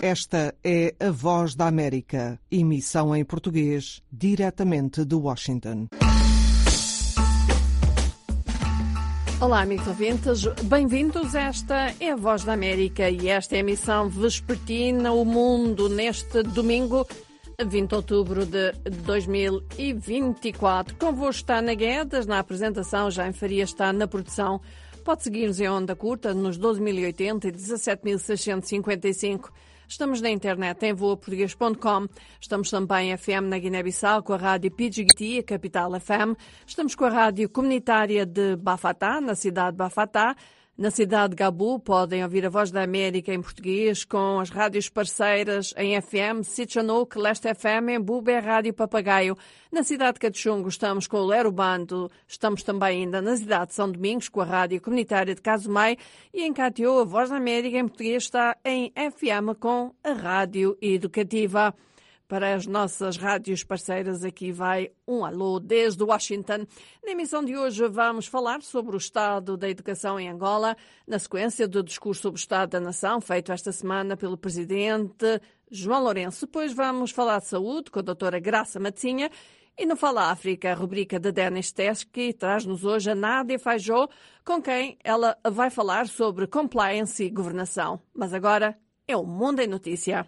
Esta é a Voz da América, emissão em português, diretamente de Washington. Olá, amigos ouvintes, bem-vindos. Esta é a Voz da América e esta é a emissão vespertina O Mundo neste domingo, 20 de outubro de 2024. Convosco está Ana Guedes, na apresentação, Jaime Faria está na produção. Pode seguir-nos em onda curta nos 12.080 e 17.655. Estamos na internet em voaportugues.com. Estamos também em FM na Guiné-Bissau com a rádio PGT, a Capital FM. Estamos com a rádio comunitária de Bafatá, na cidade de Bafatá. Na cidade de Gabu podem ouvir a Voz da América em português com as rádios parceiras em FM, Sitchanouk, Leste FM, em Bube, Rádio Papagaio. Na cidade de Catuxungo estamos com o Lero Bando, estamos também ainda na cidade de São Domingos com a rádio comunitária de Casumai e em Catió a Voz da América em português está em FM com a rádio educativa. Para as nossas rádios parceiras, aqui vai um alô desde Washington. Na emissão de hoje vamos falar sobre o estado da educação em Angola, na sequência do discurso sobre o estado da nação, feito esta semana pelo presidente João Lourenço. Depois vamos falar de saúde com a doutora Graça Matzinha. E no Fala África, a rubrica da Denis Teske, traz-nos hoje a Nádia Feijó, com quem ela vai falar sobre compliance e governação. Mas agora é o Mundo em Notícia.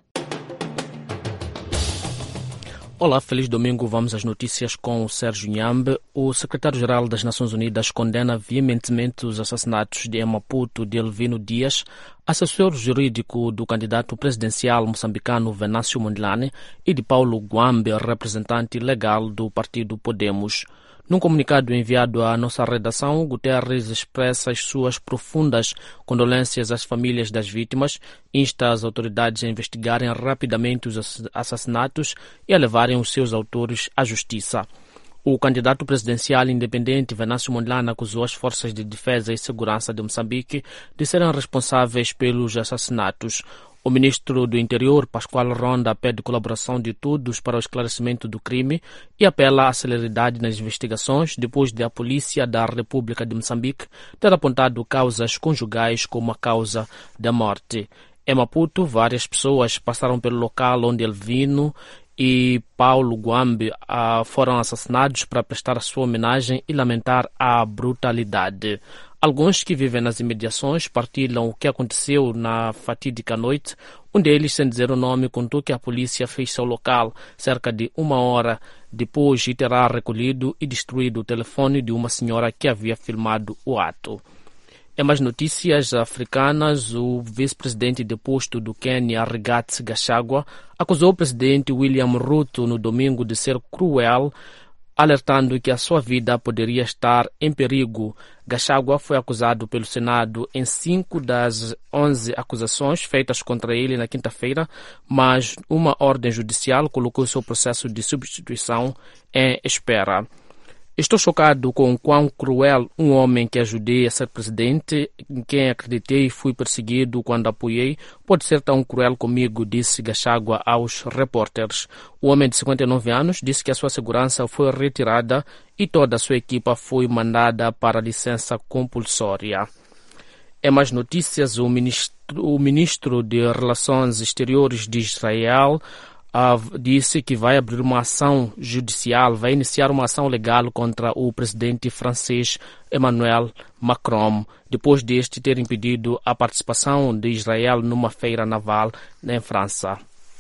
Olá, feliz domingo. Vamos às notícias com o Sérgio Nhambe. O secretário-geral das Nações Unidas condena veementemente os assassinatos de Maputo de Elvino Dias, assessor jurídico do candidato presidencial moçambicano Venâncio Mondlane, e de Paulo Guambe, representante legal do partido Podemos. Num comunicado enviado à nossa redação, Guterres expressa as suas profundas condolências às famílias das vítimas, insta as autoridades a investigarem rapidamente os assassinatos e a levarem os seus autores à justiça. O candidato presidencial independente Venâncio Mondlane acusou as forças de defesa e segurança de Moçambique de serem responsáveis pelos assassinatos. O ministro do Interior, Pascoal Ronda, pede colaboração de todos para o esclarecimento do crime e apela à celeridade nas investigações depois de a Polícia da República de Moçambique ter apontado causas conjugais como a causa da morte. Em Maputo, várias pessoas passaram pelo local onde Elvino e Paulo Guambe foram assassinados para prestar a sua homenagem e lamentar a brutalidade. Alguns que vivem nas imediações partilham o que aconteceu na fatídica noite. Um deles, sem dizer o nome, contou que a polícia fez seu local cerca de 1 hora depois e terá recolhido e destruído o telefone de uma senhora que havia filmado o ato. Em mais notícias africanas, o vice-presidente deposto do Quênia, Rigathi Gachagua, acusou o presidente William Ruto no domingo de ser cruel, alertando que a sua vida poderia estar em perigo. Gachagua foi acusado pelo Senado em 5 das 11 acusações feitas contra ele na quinta-feira, mas uma ordem judicial colocou seu processo de substituição em espera. Estou chocado com quão cruel um homem que ajudei a ser presidente, em quem acreditei e fui perseguido quando apoiei, pode ser tão cruel comigo, disse Gachagua aos repórteres. O homem de 59 anos disse que a sua segurança foi retirada e toda a sua equipa foi mandada para licença compulsória. Em mais notícias, o ministro de Relações Exteriores de Israel disse que vai abrir uma ação judicial, vai iniciar uma ação legal contra o presidente francês Emmanuel Macron, depois deste ter impedido a participação de Israel numa feira naval em França.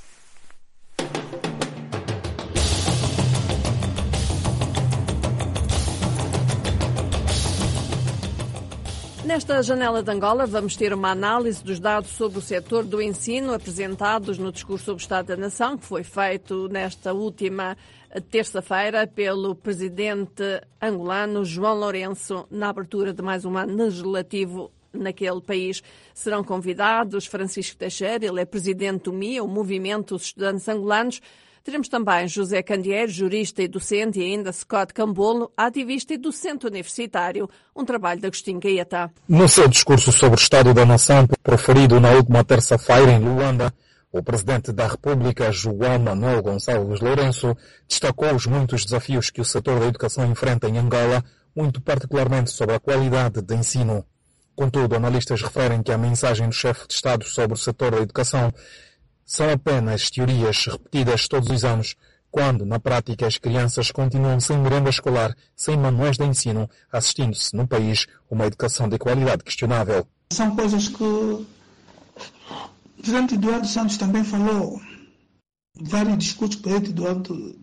Nesta janela de Angola vamos ter uma análise dos dados sobre o setor do ensino apresentados no discurso sobre o Estado da Nação, que foi feito nesta última terça-feira pelo presidente angolano João Lourenço, na abertura de mais um ano legislativo naquele país. Serão convidados Francisco Teixeira, ele é presidente do MIA, o Movimento dos Estudantes Angolanos. Teremos também José Candeeiro, jurista e docente, e ainda Scott Cambolo, ativista e docente universitário, um trabalho de Agostinho Gaeta. No seu discurso sobre o Estado da Nação, proferido na última terça-feira em Luanda, o Presidente da República, João Manuel Gonçalves Lourenço, destacou os muitos desafios que o setor da educação enfrenta em Angola, muito particularmente sobre a qualidade de ensino. Contudo, analistas referem que a mensagem do chefe de Estado sobre o setor da educação são apenas teorias repetidas todos os anos, quando, na prática, as crianças continuam sem merenda escolar, sem manuais de ensino, assistindo-se no país uma educação de qualidade questionável. São coisas que o presidente Eduardo Santos também falou. Vários discursos que o presidente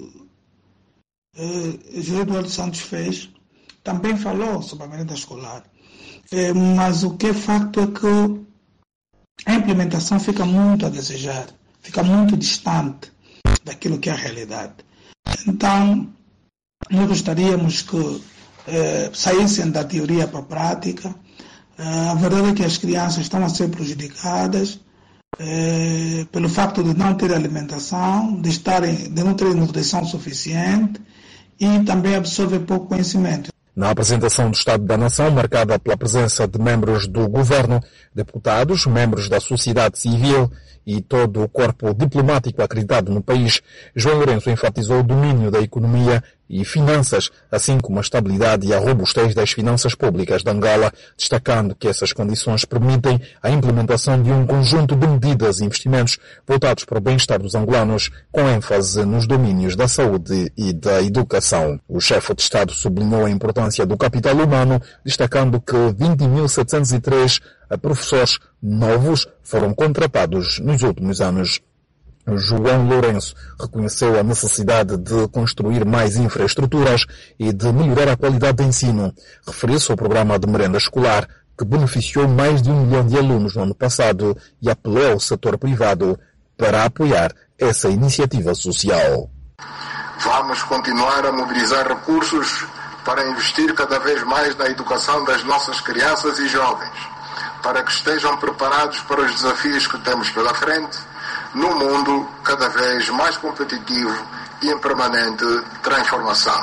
José Eduardo Santos fez, também falou sobre a merenda escolar. Mas o que é facto é que a implementação fica muito a desejar, fica muito distante daquilo que é a realidade. Então, nós gostaríamos que saíssem da teoria para a prática. A verdade é que as crianças estão a ser prejudicadas pelo facto de não ter alimentação, de não ter nutrição suficiente e também absorver pouco conhecimento. Na apresentação do Estado da Nação, marcada pela presença de membros do governo, deputados, membros da sociedade civil e todo o corpo diplomático acreditado no país, João Lourenço enfatizou o domínio da economia e finanças, assim como a estabilidade e a robustez das finanças públicas de Angola, destacando que essas condições permitem a implementação de um conjunto de medidas e investimentos voltados para o bem-estar dos angolanos, com ênfase nos domínios da saúde e da educação. O chefe de Estado sublinhou a importância do capital humano, destacando que 20.703 professores novos foram contratados nos últimos anos. João Lourenço reconheceu a necessidade de construir mais infraestruturas e de melhorar a qualidade de ensino. Referiu-se ao programa de merenda escolar, que beneficiou mais de 1 milhão de alunos no ano passado, e apelou ao setor privado para apoiar essa iniciativa social. Vamos continuar a mobilizar recursos para investir cada vez mais na educação das nossas crianças e jovens, para que estejam preparados para os desafios que temos pela frente, num mundo cada vez mais competitivo e em permanente transformação.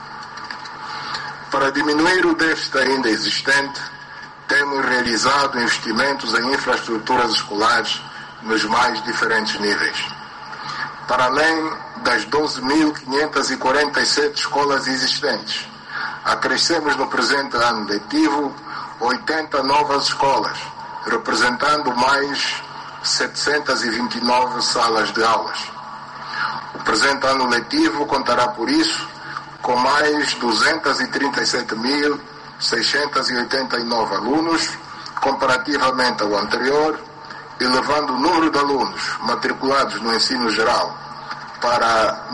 Para diminuir o déficit ainda existente, temos realizado investimentos em infraestruturas escolares nos mais diferentes níveis. Para além das 12.547 escolas existentes, acrescemos no presente ano letivo 80 novas escolas, representando mais 729 salas de aulas. O presente ano letivo contará, por isso, com mais 237.689 alunos, comparativamente ao anterior, elevando o número de alunos matriculados no ensino geral para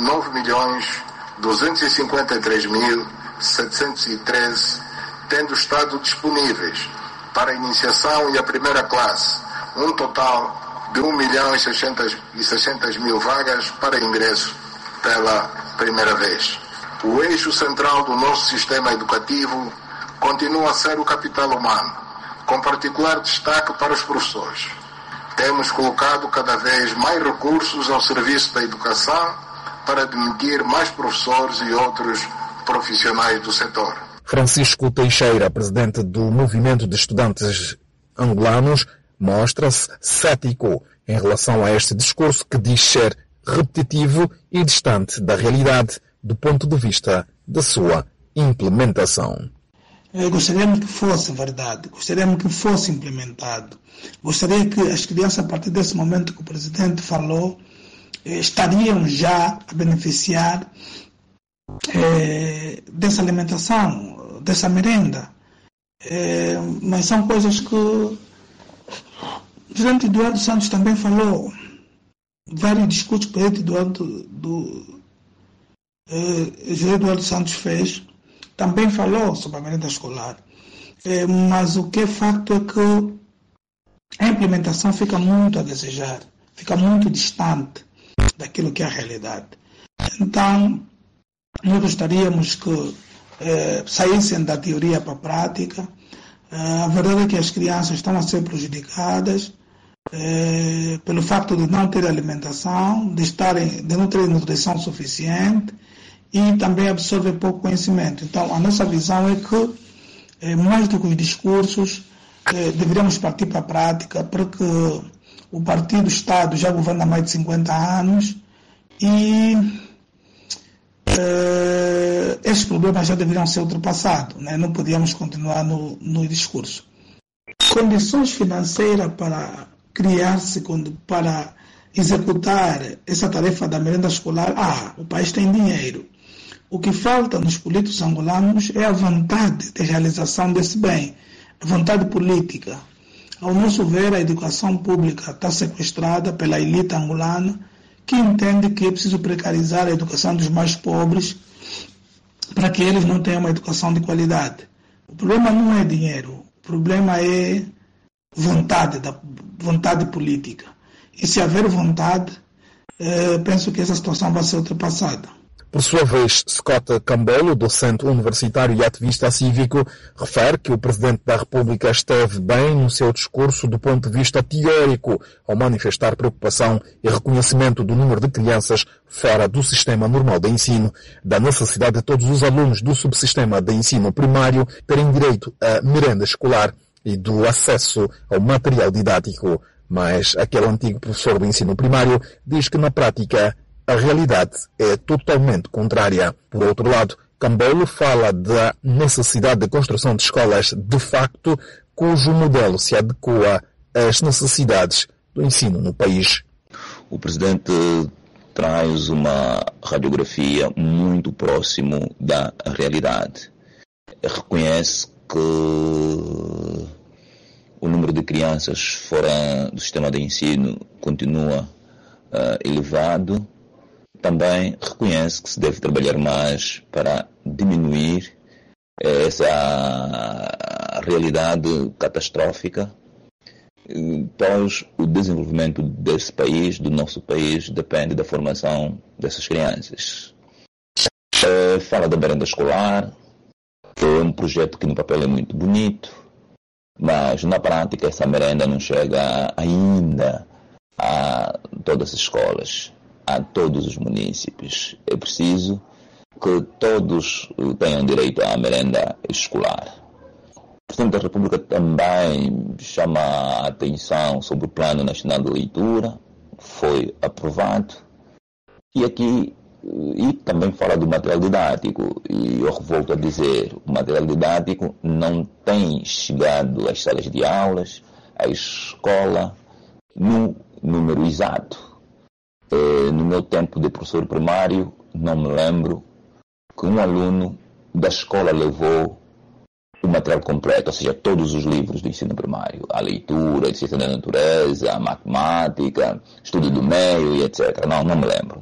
9.253.713, tendo estado disponíveis para a iniciação e a primeira classe um total de 1.600.000 vagas para ingresso pela primeira vez. O eixo central do nosso sistema educativo continua a ser o capital humano, com particular destaque para os professores. Temos colocado cada vez mais recursos ao serviço da educação para admitir mais professores e outros profissionais do setor. Francisco Teixeira, presidente do Movimento de Estudantes Angolanos, mostra-se cético em relação a este discurso que diz ser repetitivo e distante da realidade do ponto de vista da sua implementação. Gostaríamos que fosse verdade, gostaríamos que fosse implementado. Gostaria que as crianças, a partir desse momento que o presidente falou, estariam já a beneficiar dessa alimentação, dessa merenda. Mas são coisas que o presidente Eduardo Santos também falou. Vários discursos que o presidente José Eduardo Santos fez, também falou sobre a merenda escolar. Mas o que é facto é que a implementação fica muito a desejar, fica muito distante daquilo que é a realidade. Então, nós gostaríamos que saíssem da teoria para a prática. A verdade é que as crianças estão a ser prejudicadas pelo facto de não ter alimentação, de não ter nutrição suficiente e também absorver pouco conhecimento. Então, a nossa visão é que, mais do que os discursos, deveríamos partir para a prática, porque o Partido Estado já governa há mais de 50 anos e esses problemas já deveriam ser ultrapassados, né? Não podíamos continuar no discurso. Condições financeiras para criar-se para executar essa tarefa da merenda escolar. O país tem dinheiro. O que falta nos políticos angolanos é a vontade de realização desse bem, a vontade política. Ao nosso ver, a educação pública está sequestrada pela elite angolana, que entende que é preciso precarizar a educação dos mais pobres para que eles não tenham uma educação de qualidade. O problema não é dinheiro, o problema é vontade política. E se haver vontade, penso que essa situação vai ser ultrapassada. Por sua vez, Scott Cambolo, docente universitário e ativista cívico, refere que o Presidente da República esteve bem no seu discurso do ponto de vista teórico, ao manifestar preocupação e reconhecimento do número de crianças fora do sistema normal de ensino, da necessidade de todos os alunos do subsistema de ensino primário terem direito à merenda escolar e do acesso ao material didático. Mas aquele antigo professor do ensino primário diz que na prática a realidade é totalmente contrária. Por outro lado, Cambolo fala da necessidade de construção de escolas de facto cujo modelo se adequa às necessidades do ensino no país. O Presidente traz uma radiografia muito próximo da realidade. Reconhece que o número de crianças fora do sistema de ensino continua elevado. Também reconhece que se deve trabalhar mais para diminuir essa realidade catastrófica, pois o desenvolvimento desse país, do nosso país, depende da formação dessas crianças. Fala da merenda escolar, que é um projeto que no papel é muito bonito, mas na prática essa merenda não chega ainda a todas as escolas, a todos os municípios. É preciso que todos tenham direito à merenda escolar. O Presidente da República também chama a atenção sobre o Plano Nacional de Leitura, foi aprovado, e também fala do material didático, e eu volto a dizer, o material didático não tem chegado às salas de aulas, à escola, no número exato. No meu tempo de professor primário, não me lembro que um aluno da escola levou o material completo, ou seja, todos os livros do ensino primário, a leitura, a ciência da natureza, a matemática, estudo do meio e etc. Não me lembro.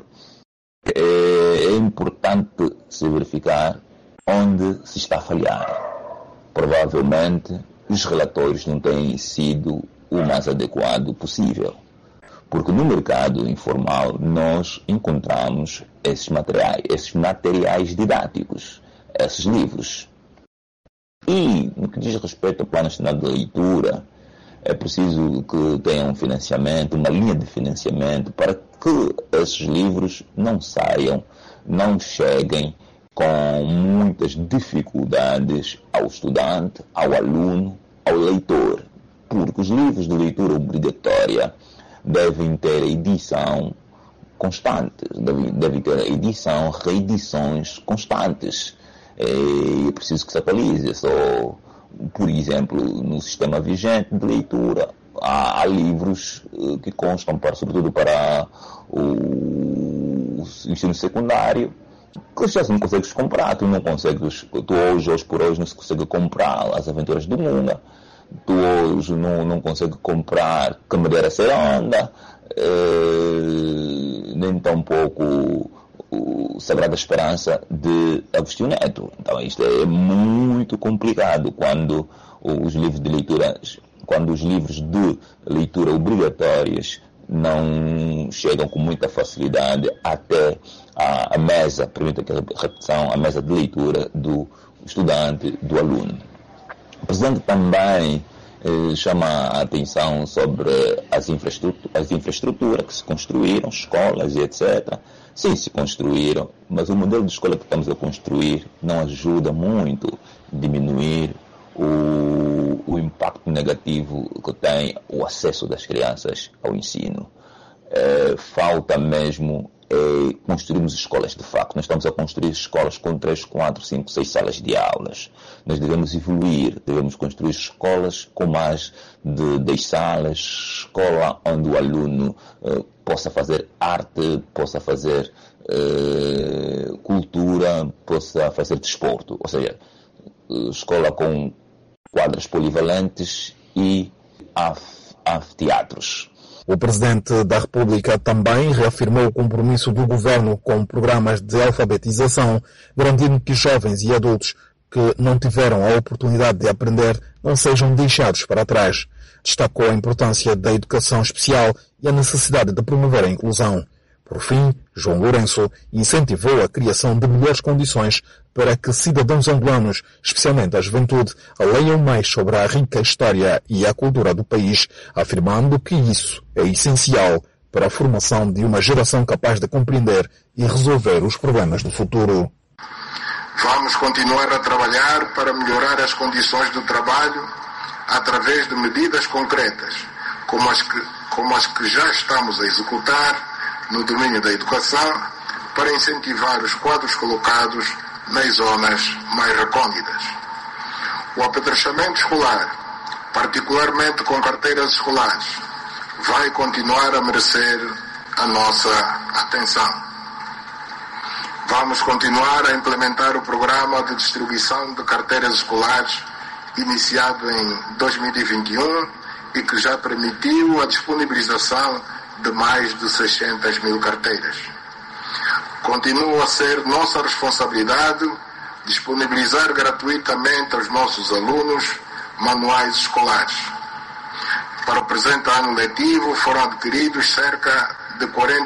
É importante se verificar onde se está a falhar. Provavelmente os relatórios não têm sido o mais adequado possível. Porque no mercado informal nós encontramos esses materiais didáticos, esses livros. E no que diz respeito ao Plano Nacional de Leitura, é preciso que tenha um financiamento, uma linha de financiamento, para que esses livros não cheguem com muitas dificuldades ao estudante, ao aluno, ao leitor. Porque os livros de leitura obrigatória devem ter edição constante, devem ter reedições constantes. É preciso que se atualize. Por exemplo, no sistema vigente de leitura, há livros que constam, sobretudo para o ensino secundário, que já não consegues comprar. Tu hoje por hoje não se consegue comprar As Aventuras do Munga. Tu hoje não consegue comprar Camareira Seranda, nem tampouco o Sagrada Esperança de Agostinho Neto. Então isto é muito complicado quando os livros de leitura obrigatórios não chegam com muita facilidade até a mesa, permita que a repetição, a mesa de leitura do estudante, do aluno. O Presidente também chama a atenção sobre as infraestruturas que se construíram, escolas e etc. Sim, se construíram, mas o modelo de escola que estamos a construir não ajuda muito a diminuir o impacto negativo que tem o acesso das crianças ao ensino. Falta mesmo construirmos escolas de facto. Nós estamos a construir escolas com 3, 4, 5, 6 salas de aulas. Nós devemos evoluir, devemos construir escolas com mais de 10 salas, escola onde o aluno possa fazer arte, possa fazer cultura, possa fazer desporto. Ou seja, escola com quadras polivalentes e anfiteatros. O Presidente da República também reafirmou o compromisso do Governo com programas de alfabetização, garantindo que jovens e adultos que não tiveram a oportunidade de aprender não sejam deixados para trás. Destacou a importância da educação especial e a necessidade de promover a inclusão. Por fim, João Lourenço incentivou a criação de melhores condições para que cidadãos angolanos, especialmente a juventude, leiam mais sobre a rica história e a cultura do país, afirmando que isso é essencial para a formação de uma geração capaz de compreender e resolver os problemas do futuro. Vamos continuar a trabalhar para melhorar as condições do trabalho através de medidas concretas, como as que já estamos a executar no domínio da educação, para incentivar os quadros colocados nas zonas mais recônditas. O apetrechamento escolar, particularmente com carteiras escolares, vai continuar a merecer a nossa atenção. Vamos continuar a implementar o programa de distribuição de carteiras escolares iniciado em 2021 e que já permitiu a disponibilização de mais de 600 mil carteiras. Continua a ser nossa responsabilidade disponibilizar gratuitamente aos nossos alunos manuais escolares. Para o presente ano letivo foram adquiridos cerca de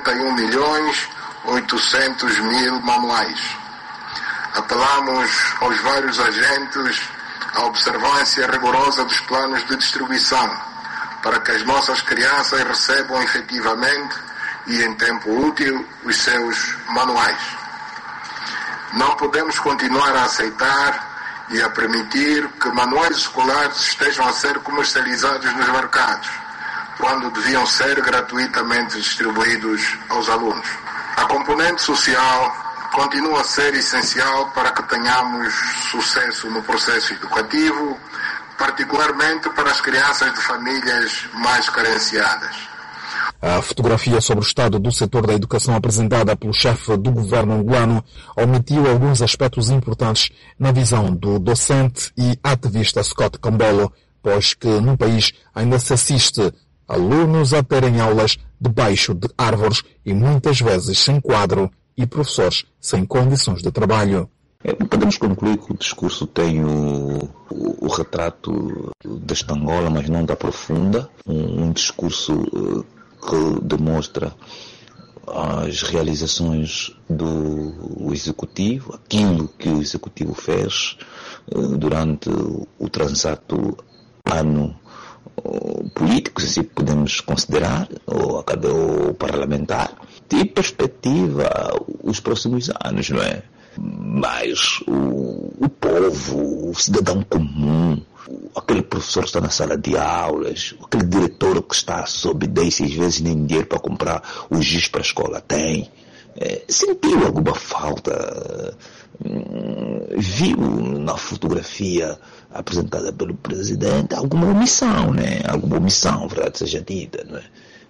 41.800.000 manuais. Apelamos aos vários agentes à observância rigorosa dos planos de distribuição, para que as nossas crianças recebam efetivamente e em tempo útil os seus manuais. Não podemos continuar a aceitar e a permitir que manuais escolares estejam a ser comercializados nos mercados, quando deviam ser gratuitamente distribuídos aos alunos. A componente social continua a ser essencial para que tenhamos sucesso no processo educativo, particularmente para as crianças de famílias mais carenciadas. A fotografia sobre o estado do setor da educação apresentada pelo chefe do governo angolano omitiu alguns aspectos importantes na visão do docente e ativista Scott Cambolo, pois que no país ainda se assiste alunos a terem aulas debaixo de árvores e muitas vezes sem quadro e professores sem condições de trabalho. Podemos concluir que o discurso tem o retrato desta Angola, mas não da profunda. Um discurso que demonstra as realizações do Executivo, aquilo que o Executivo fez durante o transato ano político, se assim podemos considerar, ou parlamentar, e perspectiva os próximos anos, não é? Mas o povo, o cidadão comum, aquele professor que está na sala de aulas, aquele diretor que está sob 10, 6 vezes nem dinheiro para comprar o giz para a escola tem, sentiu alguma falta, viu na fotografia apresentada pelo presidente alguma omissão, né? Alguma omissão, verdade seja dita, não é?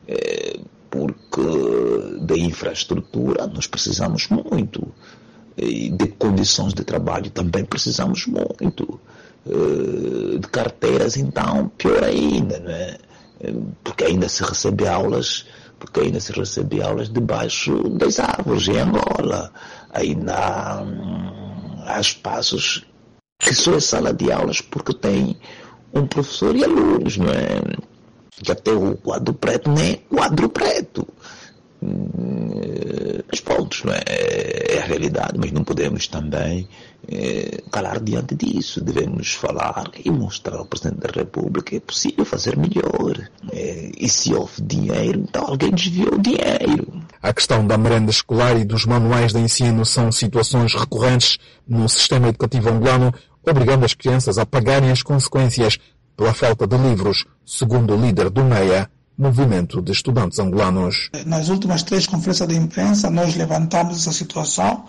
Porque da infraestrutura nós precisamos muito. E de condições de trabalho também precisamos muito. De carteiras, então, pior ainda, não é? Porque ainda se recebe aulas debaixo das árvores em Angola. Ainda há espaços que só é sala de aulas porque tem um professor e alunos, não é? Que até o quadro preto não é quadro preto. Mas pronto, não é? É a realidade, mas não podemos também calar diante disso. Devemos falar e mostrar ao Presidente da República que é possível fazer melhor. E se houve dinheiro, então alguém desviou o dinheiro. A questão da merenda escolar e dos manuais de ensino são situações recorrentes no sistema educativo angolano, obrigando as crianças a pagarem as consequências pela falta de livros, segundo o líder do MEA, movimento de estudantes angolanos. Nas últimas 3 conferências de imprensa, nós levantamos essa situação,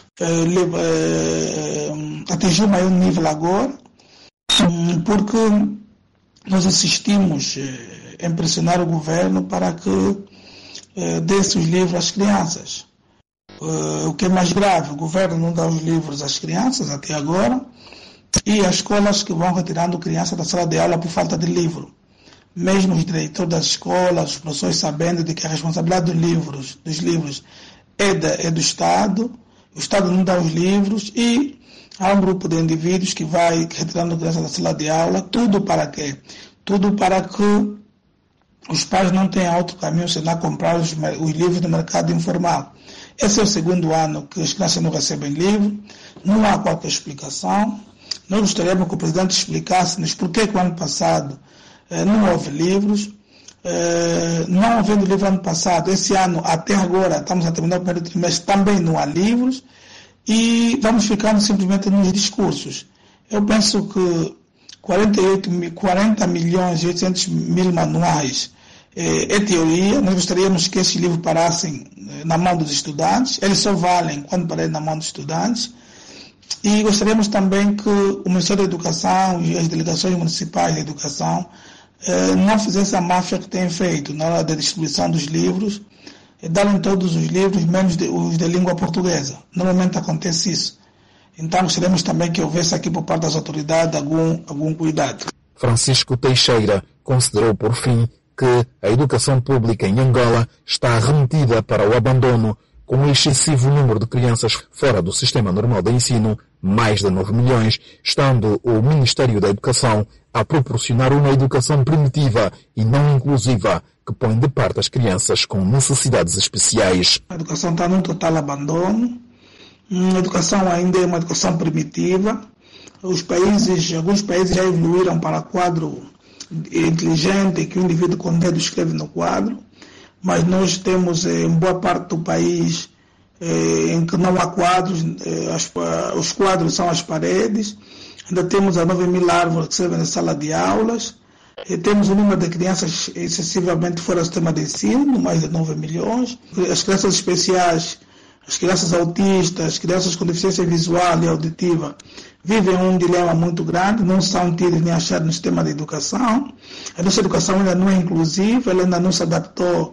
atingiu o maior nível agora, porque nós insistimos em pressionar o governo para que desse os livros às crianças. O que é mais grave, o governo não dá os livros às crianças até agora, e as escolas que vão retirando crianças da sala de aula por falta de livro. Mesmo os diretores das escolas, os professores sabendo de que a responsabilidade dos livros é do Estado, o Estado não dá os livros e há um grupo de indivíduos que vai retirando crianças da sala de aula, tudo para quê? Tudo para que os pais não tenham outro caminho senão comprar os livros do mercado informal. Esse é o 2º ano que as crianças não recebem livro, não há qualquer explicação. Nós gostaríamos que o presidente explicasse-nos por que o ano passado não houve livros. Não havendo livro ano passado, esse ano até agora, estamos a terminar o primeiro trimestre, também não há livros e vamos ficando simplesmente nos discursos. Eu penso que 40 milhões e 800 mil manuais é teoria. Nós gostaríamos que esses livros parassem na mão dos estudantes. Eles só valem quando pararem na mão dos estudantes. E gostaríamos também que o Ministério da Educação e as delegações municipais de educação não fizessem a máfia que têm feito na hora da distribuição dos livros, darem todos os livros, menos os de língua portuguesa. Normalmente acontece isso. Então gostaríamos também que houvesse aqui por parte das autoridades algum cuidado. Francisco Teixeira considerou por fim que a educação pública em Angola está remetida para o abandono, com um excessivo número de crianças fora do sistema normal de ensino, mais de 9 milhões, estando o Ministério da Educação a proporcionar uma educação primitiva e não inclusiva, que põe de parte as crianças com necessidades especiais. A educação está num total abandono, a educação ainda é uma educação primitiva. Alguns países já evoluíram para quadro inteligente, que o indivíduo com o dedo escreve no quadro, mas nós temos em boa parte do país em que não há quadros, os quadros são as paredes, ainda temos a 9 mil árvores que servem na sala de aulas, temos um número de crianças excessivamente fora do sistema de ensino, mais de 9 milhões, as crianças especiais, as crianças autistas, as crianças com deficiência visual e auditiva vivem um dilema muito grande, não são tidos nem achados no sistema de educação. A nossa educação ainda não é inclusiva, ela ainda não se adaptou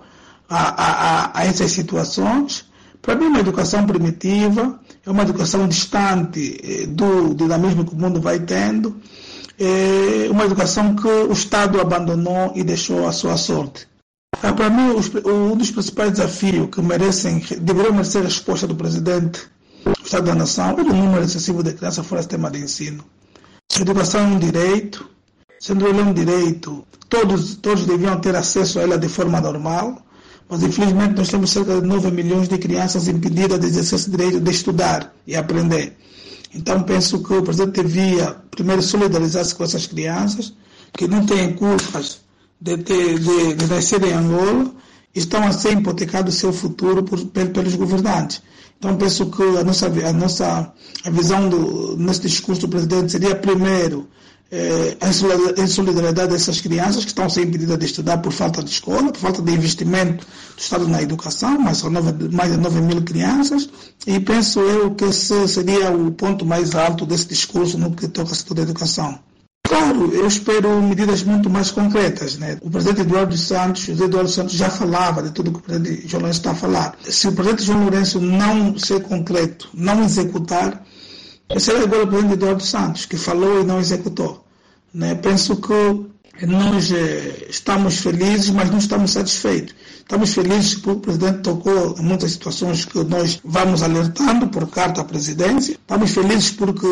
a essas situações. Para mim, uma educação primitiva é uma educação distante do dinamismo que o mundo vai tendo, é uma educação que o Estado abandonou e deixou à sua sorte. Para mim, um dos principais desafios que deveriam merecer a resposta do presidente do Estado da Nação é o número excessivo de crianças fora do sistema de ensino. A educação é um direito, sendo ela um direito, todos deviam ter acesso a ela de forma normal, mas infelizmente nós temos cerca de 9 milhões de crianças impedidas de exercer esse direito de estudar e aprender. Então penso que o presidente devia primeiro solidarizar-se com essas crianças, que não têm culpas de nascer em Angola, estão a ser hipotecados o seu futuro pelos governantes. Então penso que a visão nesse discurso do presidente seria primeiro em solidariedade dessas crianças que estão a ser impedidas de estudar por falta de escola, por falta de investimento do Estado na educação, mais de 9 mil crianças, e penso eu que esse seria o ponto mais alto desse discurso no que toca ao setor da educação. Claro, eu espero medidas muito mais concretas, né? O presidente José Eduardo Santos já falava de tudo que o presidente João Lourenço está a falar. Se o presidente João Lourenço não ser concreto, não executar, será agora o presidente Eduardo Santos, que falou e não executou, né? Penso que nós estamos felizes, mas não estamos satisfeitos. Estamos felizes porque o presidente tocou em muitas situações que nós vamos alertando por carta à presidência. Estamos felizes porque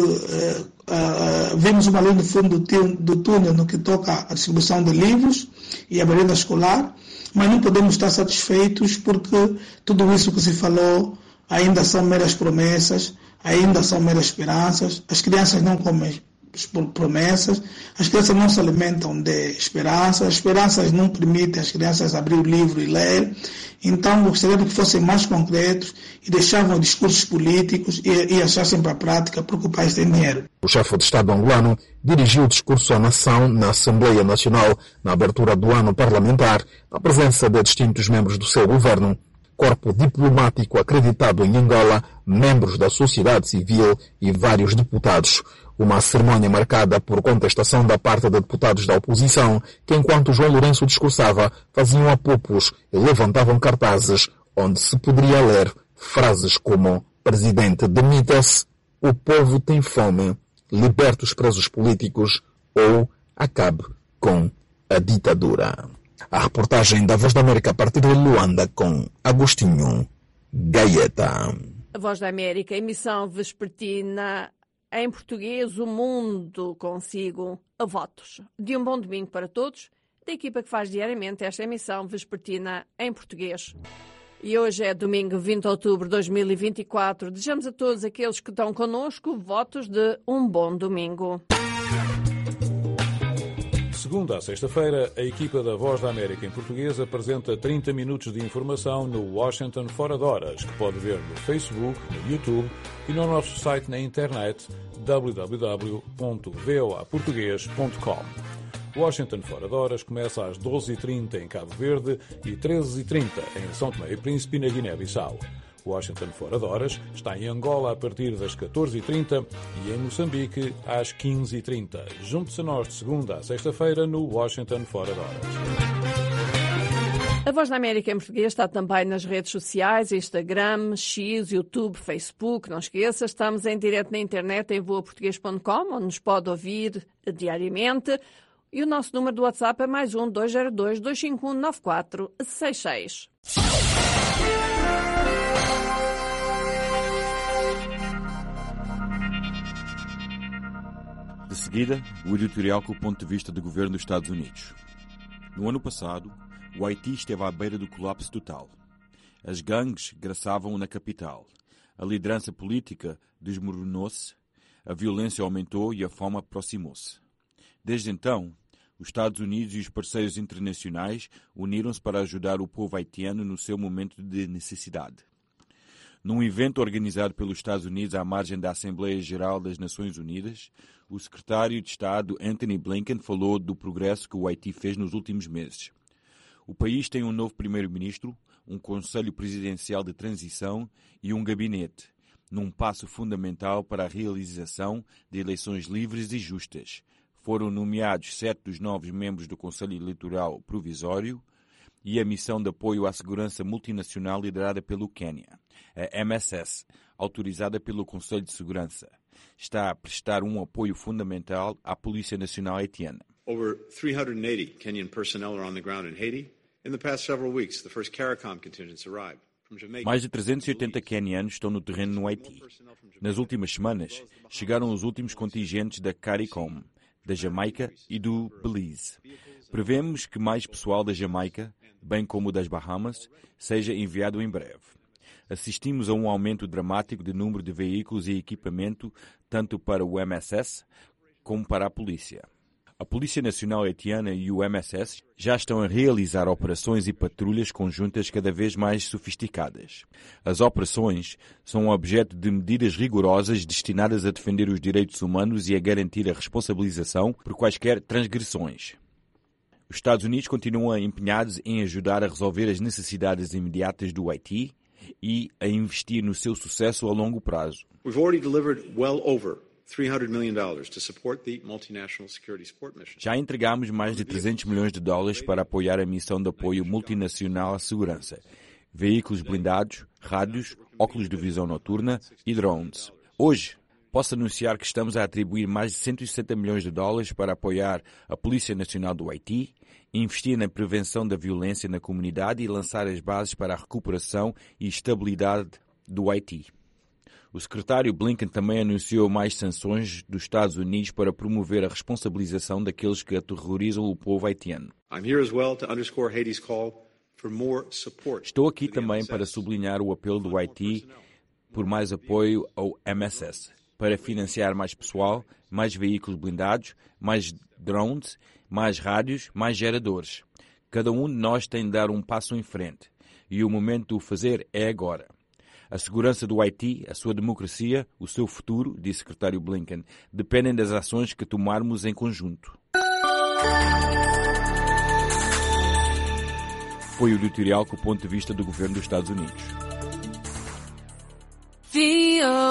vemos uma luz no fundo do túnel no que toca à distribuição de livros e a merenda escolar, mas não podemos estar satisfeitos porque tudo isso que se falou ainda são meras promessas, ainda são meras esperanças. As crianças não comem promessas, as crianças não se alimentam de esperanças, as esperanças não permitem as crianças abrir o livro e ler, então gostaria que fossem mais concretos e deixavam discursos políticos e achassem para a prática, porque o país tem dinheiro. O chefe de Estado angolano dirigiu o discurso à nação na Assembleia Nacional na abertura do ano parlamentar, na presença de distintos membros do seu governo. Corpo diplomático acreditado em Angola, membros da sociedade civil e vários deputados. Uma cerimônia marcada por contestação da parte de deputados da oposição, que enquanto João Lourenço discursava, faziam apupos e levantavam cartazes onde se poderia ler frases como "Presidente, demita-se", "O povo tem fome", "Liberte os presos políticos" ou "Acabe com a ditadura". A reportagem da Voz da América a partir de Luanda com Agostinho Gaeta. A Voz da América, emissão vespertina em português, o mundo consigo a votos. De um bom domingo para todos, da equipa que faz diariamente esta emissão vespertina em português. E hoje é domingo 20 de outubro de 2024. Desejamos a todos aqueles que estão connosco votos de um bom domingo. Segunda a sexta-feira, a equipa da Voz da América em português apresenta 30 minutos de informação no Washington Fora de Horas, que pode ver no Facebook, no YouTube e no nosso site na internet www.voaportugues.com. Washington Fora de Horas começa às 12h30 em Cabo Verde e 13h30 em São Tomé e Príncipe, na Guiné-Bissau. Washington Fora de Horas está em Angola a partir das 14h30 e em Moçambique às 15h30. Junte-se a nós de segunda a sexta-feira no Washington Fora de Horas. A Voz da América em português está também nas redes sociais, Instagram, X, YouTube, Facebook. Não esqueça, estamos em direto na internet em voaportugues.com, onde nos pode ouvir diariamente. E o nosso número do WhatsApp é +1 202 251 9466. De seguida, o editorial com o ponto de vista do governo dos Estados Unidos. No ano passado, o Haiti esteve à beira do colapso total. As gangues graçavam na capital. A liderança política desmoronou-se, a violência aumentou e a fome aproximou-se. Desde então, os Estados Unidos e os parceiros internacionais uniram-se para ajudar o povo haitiano no seu momento de necessidade. Num evento organizado pelos Estados Unidos à margem da Assembleia Geral das Nações Unidas, o secretário de Estado Antony Blinken falou do progresso que o Haiti fez nos últimos meses. O país tem um novo primeiro-ministro, um conselho presidencial de transição e um gabinete, num passo fundamental para a realização de eleições livres e justas. Foram nomeados 7 dos novos membros do Conselho Eleitoral Provisório e a missão de apoio à segurança multinacional liderada pelo Quênia, a MSS, autorizada pelo Conselho de Segurança, está a prestar um apoio fundamental à Polícia Nacional haitiana. Over 380 Kenyan personnel are on the ground in Haiti. In the past several weeks, the first CARICOM contingents arrived. Mais de 380 quenianos estão no terreno no Haiti. Nas últimas semanas, chegaram os últimos contingentes da CARICOM, da Jamaica e do Belize. Prevemos que mais pessoal da Jamaica, bem como das Bahamas, seja enviado em breve. Assistimos a um aumento dramático de número de veículos e equipamento, tanto para o MSS como para a polícia. A Polícia Nacional Haitiana e o MSS já estão a realizar operações e patrulhas conjuntas cada vez mais sofisticadas. As operações são objeto de medidas rigorosas destinadas a defender os direitos humanos e a garantir a responsabilização por quaisquer transgressões. Os Estados Unidos continuam empenhados em ajudar a resolver as necessidades imediatas do Haiti e a investir no seu sucesso a longo prazo. We've already delivered well over $300 million to support the multinational security support mission. Já entregamos mais de $300 milhões para apoiar a missão de apoio multinacional à segurança. Veículos blindados, rádios, óculos de visão noturna e drones. Hoje, posso anunciar que estamos a atribuir mais de $160 milhões para apoiar a Polícia Nacional do Haiti, investir na prevenção da violência na comunidade e lançar as bases para a recuperação e estabilidade do Haiti. O secretário Blinken também anunciou mais sanções dos Estados Unidos para promover a responsabilização daqueles que aterrorizam o povo haitiano. Estou aqui também para sublinhar o apelo do Haiti por mais apoio ao MSS. para financiar mais pessoal, mais veículos blindados, mais drones, mais rádios, mais geradores. Cada um de nós tem de dar um passo em frente. E o momento de o fazer é agora. A segurança do Haiti, a sua democracia, o seu futuro, disse o secretário Blinken, dependem das ações que tomarmos em conjunto. Foi o editorial com o ponto de vista do governo dos Estados Unidos.